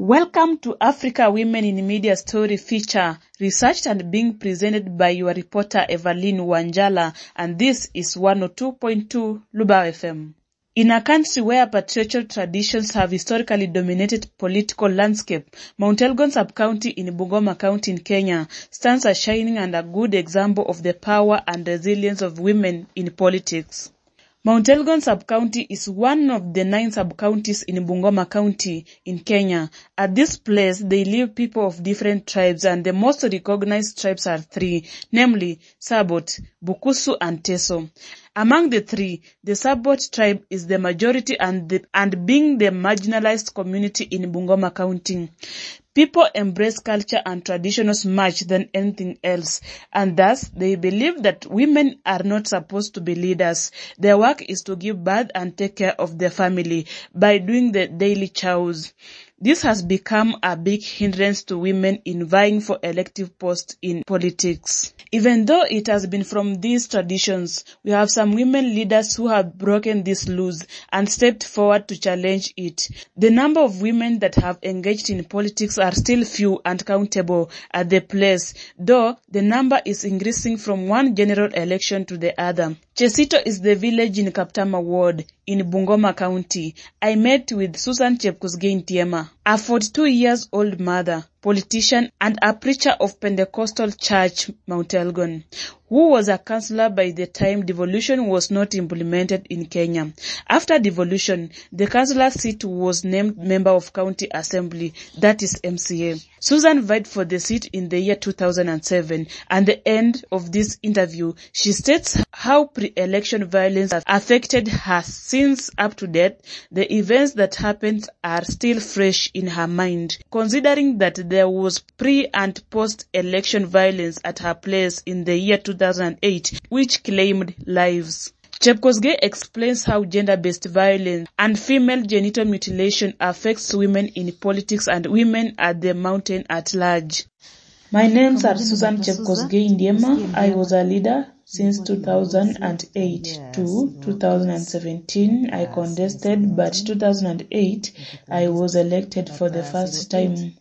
Welcome to Africa Women in Media Story feature, researched and being presented by your reporter Evelyn Wanjala, and this is 102.2 Luba FM. In a country where patriarchal traditions have historically dominated political landscape, Mount Elgon Sub-County in Bungoma County in Kenya stands a shining and a good example of the power and resilience of women in politics. Mount Elgon Sub-County is one of the 9 sub-counties in Bungoma County in Kenya. At this place, they live people of different tribes, and the most recognized tribes are 3, namely Sabot, Bukusu, and Teso. Among the 3, the Sabot tribe is the majority and being the marginalized community in Bungoma County. People embrace culture and traditions much than anything else, and thus they believe that women are not supposed to be leaders. Their work is to give birth and take care of their family by doing the daily chores. This has become a big hindrance to women in vying for elective posts in politics. Even though it has been from these traditions, we have some women leaders who have broken this loose and stepped forward to challenge it. The number of women that have engaged in politics are still few and countable at the place, though the number is increasing from one general election to the other. Chesito is the village in Kaptama Ward in Bungoma County. I met with Susan Chepkosgei Ntiema, a 42-years-old mother, politician, and a preacher of Pentecostal Church, Mount Elgon, who was a councillor by the time devolution was not implemented in Kenya. After devolution, the councillor seat was named Member of County Assembly, that is MCA. Susan vied for the seat in the year 2007. At the end of this interview, she states how pre-election violence has affected her since up to date. The events that happened are still fresh in her mind, considering that there was pre- and post-election violence at her place in the year 2008, which claimed lives. Chepkosgei explains how gender-based violence and female genital mutilation affects women in politics and women at the mountain at large. My names are Susan Chepkosgei Ntiema. I was a leader since 2008 to 2017. I contested, but 2008 I was elected for the first time.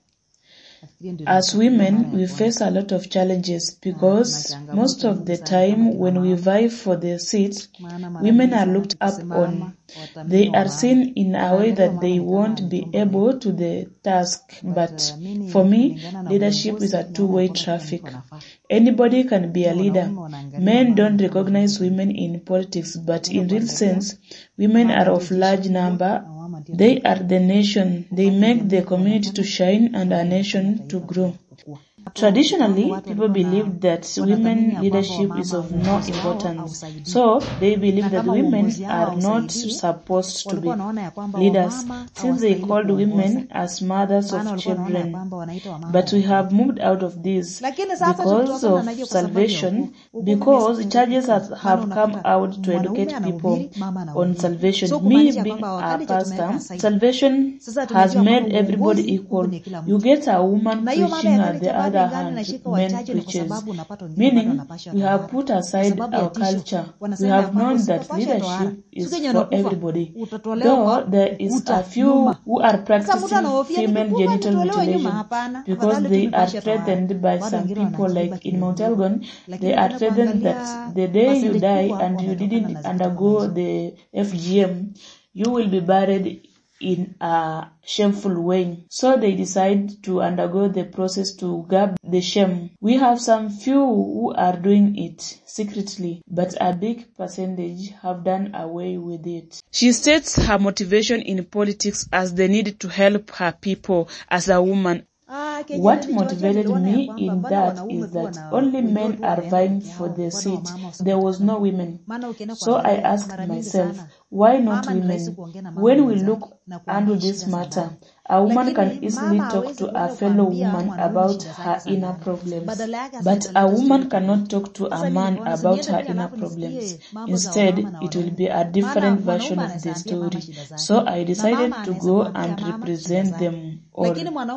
As women, we face a lot of challenges because most of the time when we vie for the seats, women are looked up on. They are seen in a way that they won't be able to the task. But for me, leadership is a two-way traffic. Anybody can be a leader. Men don't recognize women in politics, but in real sense, women are of large number. They are the nation. They make the community to shine and a nation to grow. Traditionally, people believe that women leadership is of no importance. So, they believe that women are not supposed to be leaders, since they called women as mothers of children. But we have moved out of this because of salvation, because churches have come out to educate people on salvation. Me being a pastor, salvation has made everybody equal. You get a woman preaching at the other hand, men preachers, meaning we have put aside our culture. We have known that leadership is for everybody, though there is a few who are practicing female genital mutilation because they are threatened by some people, like in Mount Elgon. They are threatened that the day you die and you didn't undergo the FGM, you will be buried in a shameful way. So they decide to undergo the process to curb the shame. We have some few who are doing it secretly, but a big percentage have done away with it. She states her motivation in politics as the need to help her people as a woman. What motivated me in that is that only men are vying for the seat. There was no women. So I asked myself, why not women? When we look into this matter, a woman can easily talk to a fellow woman about her inner problems, but a woman cannot talk to a man about her inner problems. Instead, it will be a different version of the story. So I decided to go and represent them all,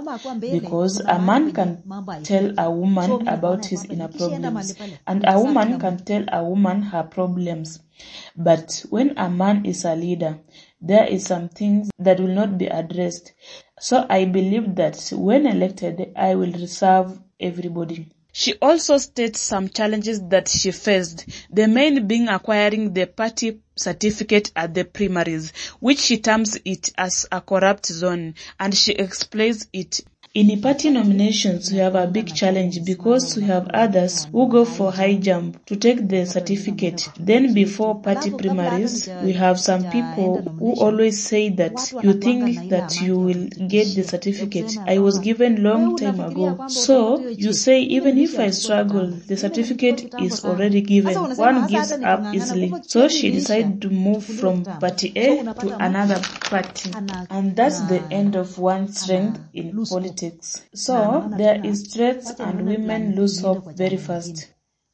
because a man can tell a woman about his inner problems, and a woman can tell a woman her problems. But when a man is a leader, there is some things that will not be addressed. So I believe that when elected, I will serve everybody. She also states some challenges that she faced, the main being acquiring the party certificate at the primaries, which she terms it as a corrupt zone, and she explains it. In party nominations, we have a big challenge because we have others who go for high jump to take the certificate. Then before party primaries, we have some people who always say that you think that you will get the certificate. I was given long time ago. So you say even if I struggle, the certificate is already given. One gives up easily. So she decided to move from party A to another party. And that's the end of one's strength in politics. So there is threats and women lose hope very fast.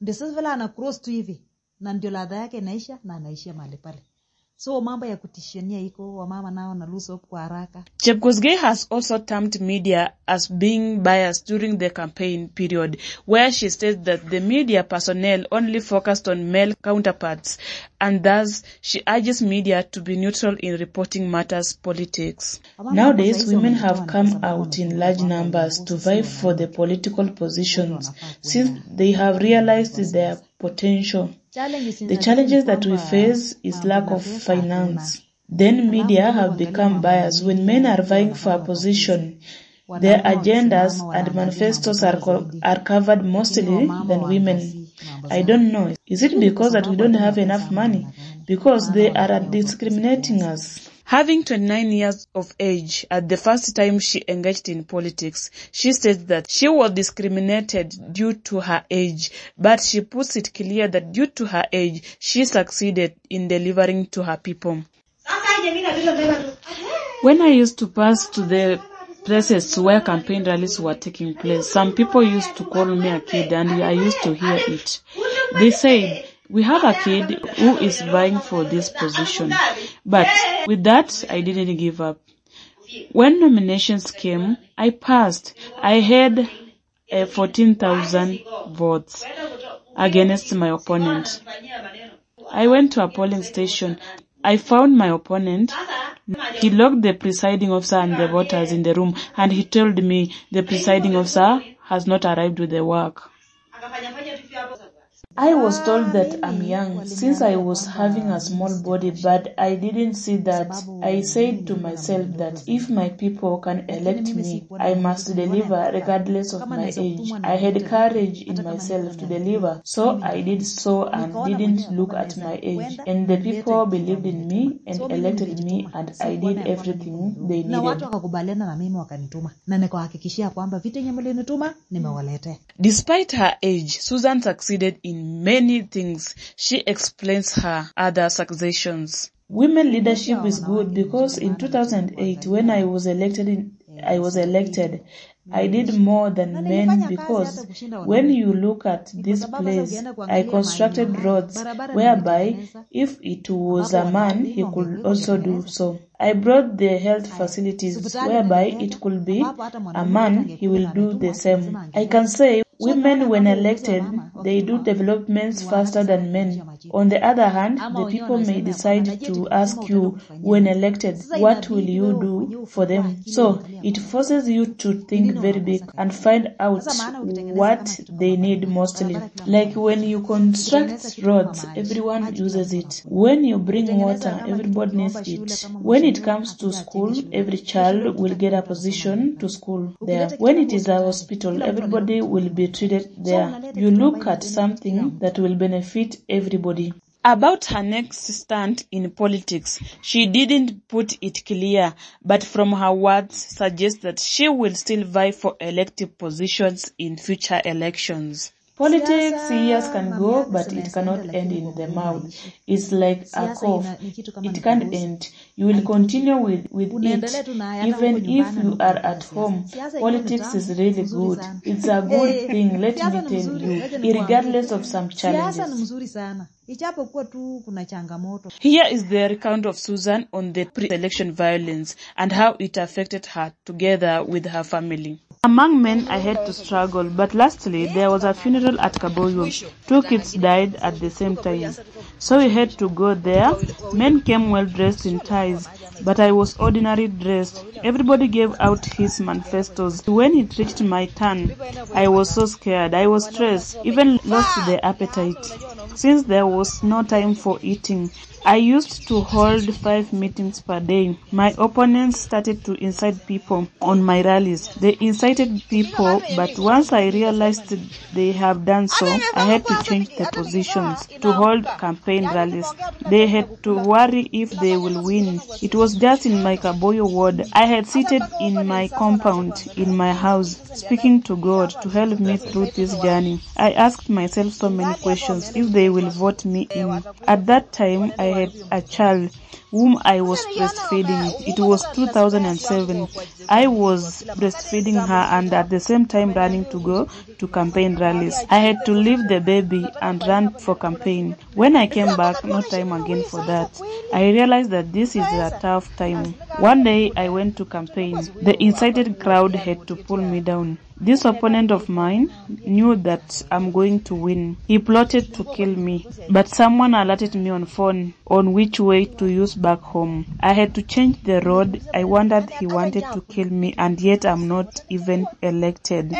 So mambo ya kutishania iko wamama nao na lose hope kwa haraka. Chepkosgei has also termed media as being biased during the campaign period, where she states that the media personnel only focused on male counterparts, and thus she urges media to be neutral in reporting matters politics. Nowadays, women have come out in large numbers to vie for the political positions since they have realized their potential. The challenges that we face is lack of finance. Then media have become biased. When men are vying for a position, their agendas and manifestos are covered mostly than women. I don't know. Is it because that we don't have enough money? Because they are discriminating us. Having 29 years of age at the first time she engaged in politics, she says that she was discriminated due to her age, but she puts it clear that due to her age, she succeeded in delivering to her people. When I used to pass to the places where campaign rallies were taking place, some people used to call me a kid, and I used to hear it. They said, "We have a kid who is vying for this position." But with that, I didn't give up. When nominations came, I passed. I had 14,000 votes against my opponent. I went to a polling station. I found my opponent. He locked the presiding officer and the voters in the room, and he told me the presiding officer has not arrived with the work. I was told that I'm young since I was having a small body, but I didn't see that. I said to myself that if my people can elect me, I must deliver regardless of my age. I had courage in myself to deliver, so I did so and didn't look at my age. And the people believed in me and elected me, and I did everything they needed. Despite her age, Susan succeeded in many things. She explains her other successions. Women leadership is good because in 2008, when I was elected, I did more than men because when you look at this place, I constructed roads whereby if it was a man, he could also do so. I brought the health facilities whereby it could be a man, he will do the same. I can say women when elected, they do developments faster than men. On the other hand, the people may decide to ask you when elected, what will you do for them? So it forces you to think very big and find out what they need mostly. Like when you construct roads, everyone uses it. When you bring water, everybody needs it. When it comes to school, every child will get a position to school there. When it is a hospital, everybody will be treated there. You look at something that will benefit everybody. About her next stand in politics, she didn't put it clear, but from her words suggests that she will still vie for elective positions in future elections. Politics, years can go, but it cannot end in the mouth. It's like a cough. It can't end. You will continue with it. Even if you are at home, politics is really good. It's a good thing, let me tell you, regardless of some challenges. Here is the recount of Susan on the pre-election violence and how it affected her together with her family. Among men, I had to struggle, but lastly, there was a funeral funeral at Kaboyo. 2 kids died at the same time. So we had to go there. Men came well dressed in ties, but I was ordinary dressed. Everybody gave out his manifestos. When it reached my turn, I was so scared. I was stressed, even lost the appetite. Since there was no time for eating, I used to hold 5 meetings per day. My opponents started to incite people on my rallies. They incited people, but once I realized they have done so, I had to change the positions to hold campaign rallies. They had to worry if they will win. It was just in my Kaboyo ward. I had seated in my compound, in my house, speaking to God to help me through this journey. I asked myself so many questions if they will vote me in. At that time, I had a child whom I was breastfeeding. It was 2007. I was breastfeeding her and at the same time running to go to campaign rallies. I had to leave the baby and run for campaign. When I came back, no time again for that. I realized that this is a tough time. One day I went to campaign. The incited crowd had to pull me down. This opponent of mine knew that I'm going to win. He plotted to kill me, but someone alerted me on phone on which way to use back home. I had to change the road. I wondered he wanted to kill me, and yet I'm not even elected.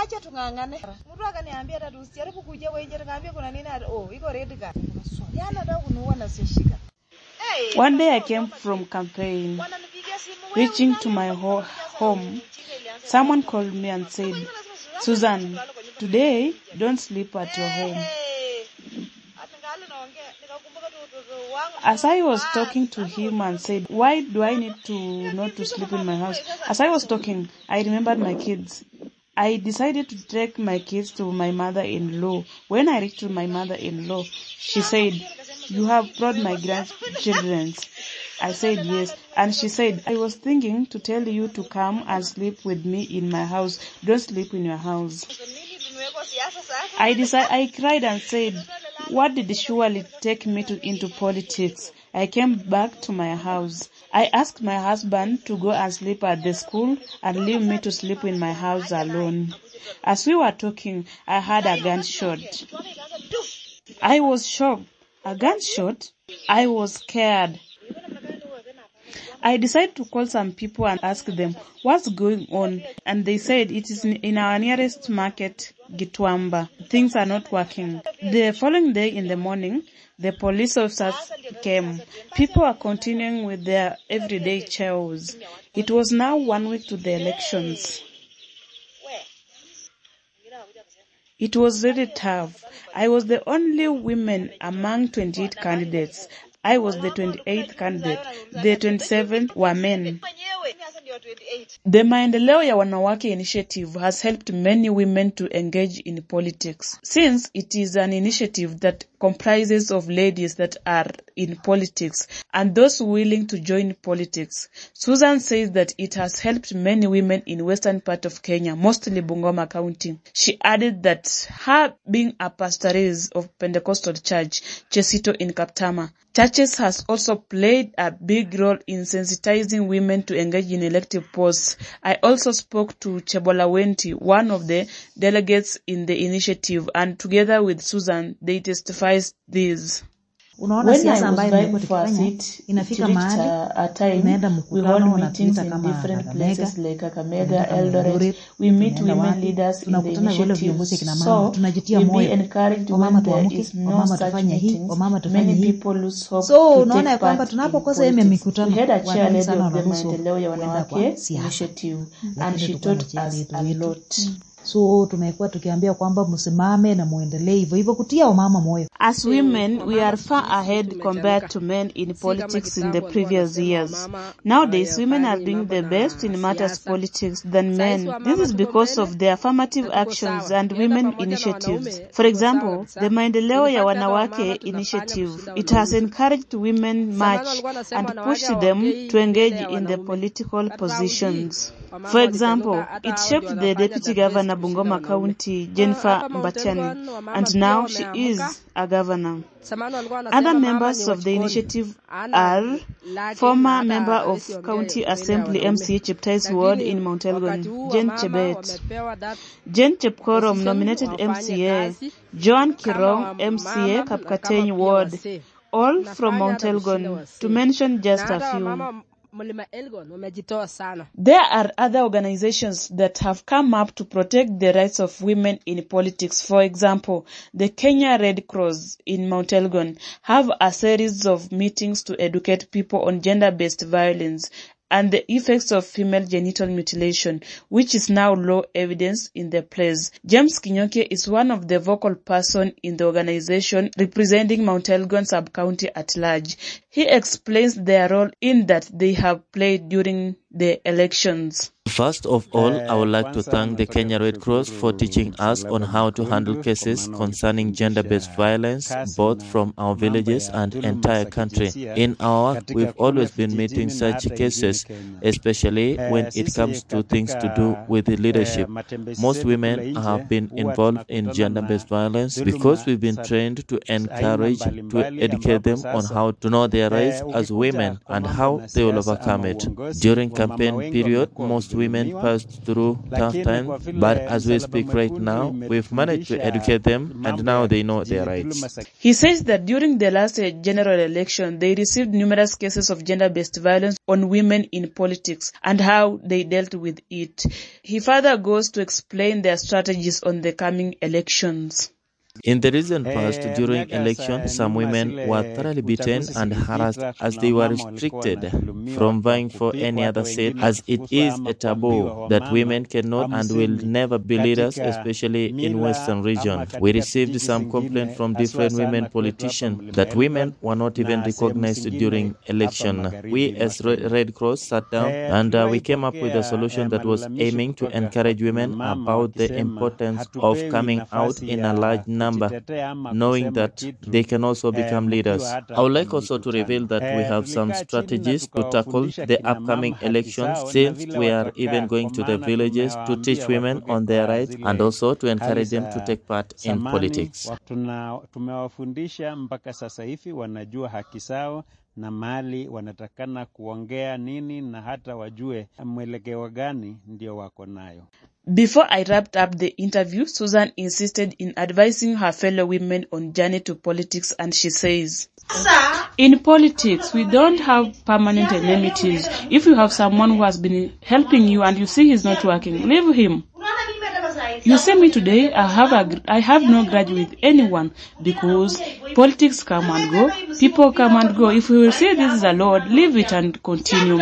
One day I came from campaign. Reaching to my home, someone called me and said, "Susan, today don't sleep at your home." As I was talking to him and said, "Why do I need to not to sleep in my house?" As I was talking, I remembered my kids. I decided to take my kids to my mother-in-law. When I reached to my mother-in-law, she said, "You have brought my grandchildren." I said yes, and she said, "I was thinking to tell you to come and sleep with me in my house. Don't sleep in your house." I cried and said, "What did surely take me into politics?" I came back to my house. I asked my husband to go and sleep at the school and leave me to sleep in my house alone. As we were talking, I heard a gunshot. I was shocked. A gunshot? I was scared. I decided to call some people and ask them what's going on, and they said it is in our nearest market, Gitwamba. Things are not working. The following day in the morning, the police officers came. People are continuing with their everyday chores. It was now 1 week to the elections. It was really tough. I was the only woman among 28 candidates. I was the 28th candidate. The 27 were men. The Maendeleo ya Wanawake initiative has helped many women to engage in politics. Since it is an initiative that comprises of ladies that are in politics and those willing to join politics, Susan says that it has helped many women in western part of Kenya, mostly Bungoma County. She added that her being a pastoress of Pentecostal Church, Chesito in Kaptama, churches has also played a big role in sensitizing women to engage in elective posts. I also spoke to Chebola Wenti, one of the delegates in the initiative, and together with Susan, they testified this. Unaona siasa ambayo nimekuwa tukifanya inafika mahali tunaenda mkutano na tunaita kama Kakamega, Eldoret, we meet women leaders in the initiative. So tunajitia moyo kwa mama tuamke, mama tufanye hii, mama tufanye hii. So unaona kwamba tunapokosa hiyo mikutano wanani sana wanaruhusu kwenda kwa siasa and she taught us a lot. So tumekuwa tukiambia kwamba msimame na muendelee hivyo kutia mama moyo. As women, we are far ahead compared to men in politics in the previous years. Nowadays, women are doing the best in matters politics than men. This is because of the affirmative actions and women initiatives. For example, the Maendeleo ya Wanawake initiative. It has encouraged women march and pushed them to engage in the political positions. For example, it shaped the Deputy Governor Bungoma County, Jennifer Mbatiani, and now she is a governor. Other members of the initiative are former member of County Assembly MCA Cheptais Ward in Mount Elgon, Jane Chebet, Jane Chepkorom nominated MCA, Joan Kirong MCA Kapkateny Ward, all from Mount Elgon, to mention just a few. There are other organizations that have come up to protect the rights of women in politics. For example, the Kenya Red Cross in Mount Elgon have a series of meetings to educate people on gender-based violence and the effects of female genital mutilation, which is now law evidence in the place. James Kinyoke is one of the vocal person in the organization representing Mount Elgon sub-county at large. He explains their role in that they have played during the elections. First of all, I would like to thank the Kenya Red Cross for teaching us on how to handle cases concerning gender-based violence, both from our villages and entire country. In our work, we've always been meeting such cases, especially when it comes to things to do with the leadership. Most women have been involved in gender-based violence because we've been trained to encourage, to educate them on how to know their rights as women and how they will overcome it. During campaign period, most women passed through tough times, but as we speak right now, we've managed to educate them and now they know their rights. He says that during the last general election, they received numerous cases of gender-based violence on women in politics and how they dealt with it. He further goes to explain their strategies on the coming elections. In the recent past, during election, some women were thoroughly beaten and harassed as they were restricted from vying for any other seat, as it is a taboo that women cannot and will never be leaders, especially in Western region. We received some complaints from different women politicians that women were not even recognized during election. We as Red Cross sat down and we came up with a solution that was aiming to encourage women about the importance of coming out in a large number, knowing that they can also become leaders. I would like also to reveal that we have some strategies to tackle the upcoming elections, since we are even going to the villages to teach women on their rights and also to encourage them to take part in politics. Tumewafundisha mpaka sasa hivi wanajua haki zao na mali wanatakana kuongea nini na hata wajue mwelekeo gani ndio wako nayo. Before I wrapped up the interview, Susan insisted in advising her fellow women on journey to politics, and she says, in politics, we don't have permanent enmities. If you have someone who has been helping you and you see he's not working, leave him. You see me today, I have no grudge with anyone, because politics come and go, people come and go. If we will say this is a Lord, leave it and continue.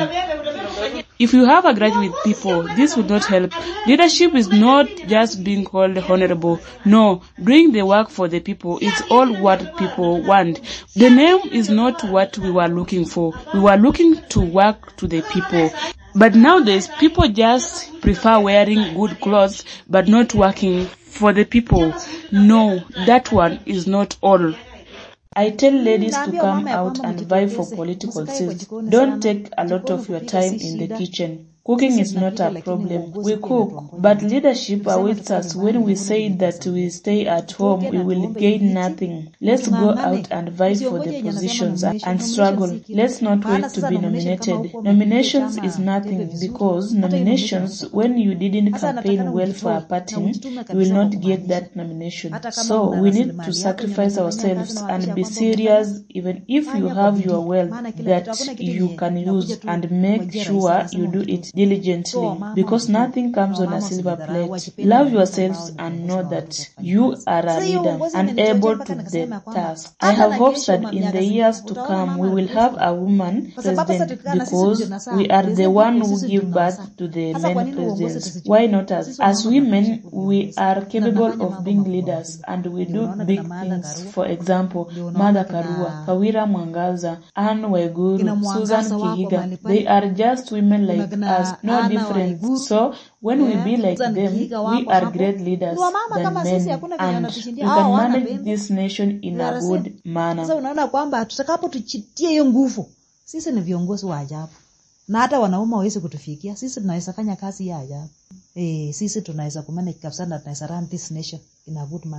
If you have a grudge with people, this will not help. Leadership is not just being called honorable. No, doing the work for the people is all what people want. The name is not what we were looking for. We were looking to work to the people. But nowadays, people just prefer wearing good clothes but not working for the people. No, that one is not all. I tell ladies to come out and vie for political seats. Don't take a lot of your time in the kitchen. Cooking is not a problem. We cook, but leadership awaits us. When we say that we stay at home, we will gain nothing. Let's go out and vie for the positions and struggle. Let's not wait to be nominated. Nominations is nothing, because nominations, when you didn't campaign well for a party, you will not get that nomination. So we need to sacrifice ourselves and be serious, even if you have your wealth that you can use, and make sure you do it diligently, because nothing comes on a silver plate. Love yourselves and know that you are a leader and able to the task. I have hopes that in the years to come we will have a woman president, because we are the one who give birth to the men presidents. Why not us? As women, we are capable of being leaders and we do big things. For example, Mother Karua, Kawira Mwangaza, Anne Waiguru, Susan Kihiga, they are just women like us. No difference. So when we be like them, we are great leaders than men, and we can manage this nation in a good manner. Sasa unaona kwamba tutakapo tuchitie hiyo nguvu, sisi ni viongozi wa ajabu. Na hata wanaume hawezi kutufikia. Sisi tunaweza fanya kazi ya ajabu. Sisi tunaweza kumanage kabisa na tunaweza run this nation in a good manner.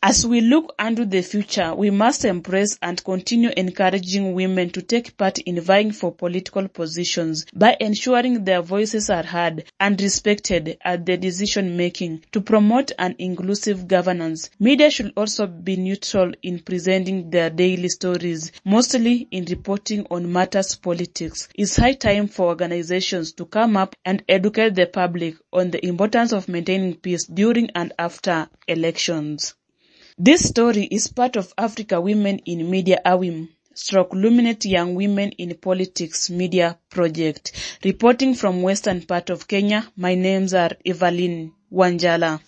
As we look into the future, we must embrace and continue encouraging women to take part in vying for political positions by ensuring their voices are heard and respected at the decision-making. To promote an inclusive governance, media should also be neutral in presenting their daily stories, mostly in reporting on matters politics. It's high time for organizations to come up and educate the public on the importance of maintaining peace during and after elections. This story is part of Africa Women in Media AWIM / Luminate Young Women in Politics Media Project. Reporting from western part of Kenya, my names are Evelyn Wanjala.